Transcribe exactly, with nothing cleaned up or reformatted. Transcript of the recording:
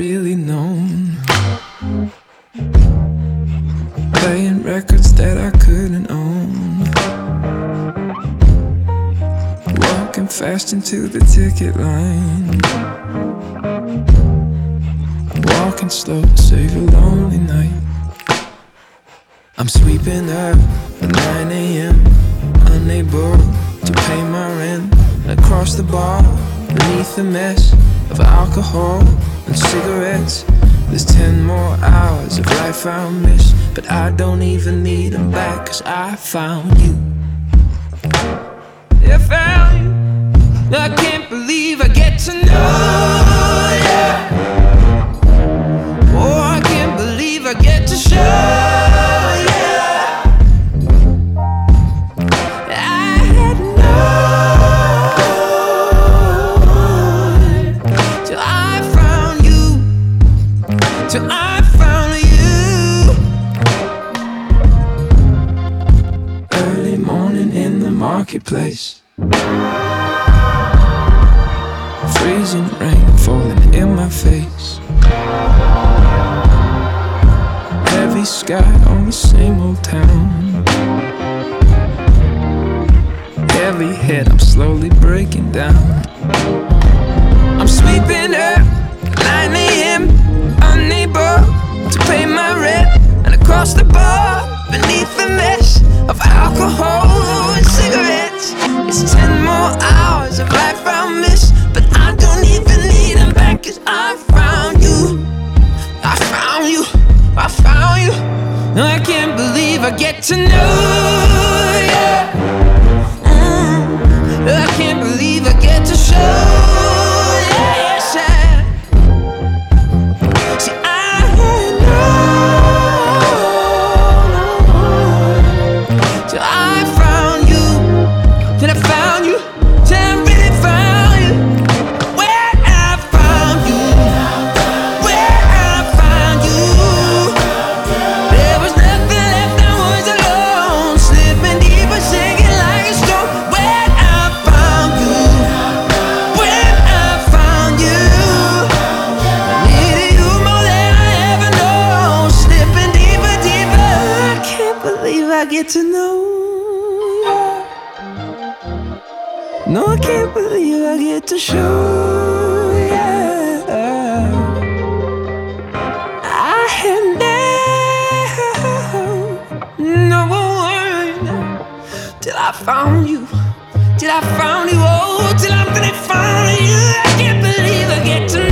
really known. Playing records that I couldn't own. Walking fast into the ticket line. Walking slow to save a lonely night. I'm sweeping up at nine a m, unable to pay my rent. And across the bar, beneath the mess of alcohol and cigarettes, there's ten more hours of life I'll miss. But I don't even need them back, cause I found you. Yeah, I found you. I can't believe I get to know you. Oh, I can't believe I get to show. Till I found you. Early morning in the marketplace. Freezing rain falling in my face. Heavy sky on the same old town. Heavy head, I'm slowly breaking down. I'm sweeping up nine a m, unable to pay my rent. And across the bar, beneath the mesh of alcohol and cigarettes, it's ten more hours of life I'll miss. But I don't even need them back, cause I found you. I found you, I found you. No, I can't believe I get to know you. mm. I can't believe I get to show. I get to know you. No, I can't believe I get to show you. I had never known till I found you. Till I found you, oh, till I really found you. I can't believe I get to know you.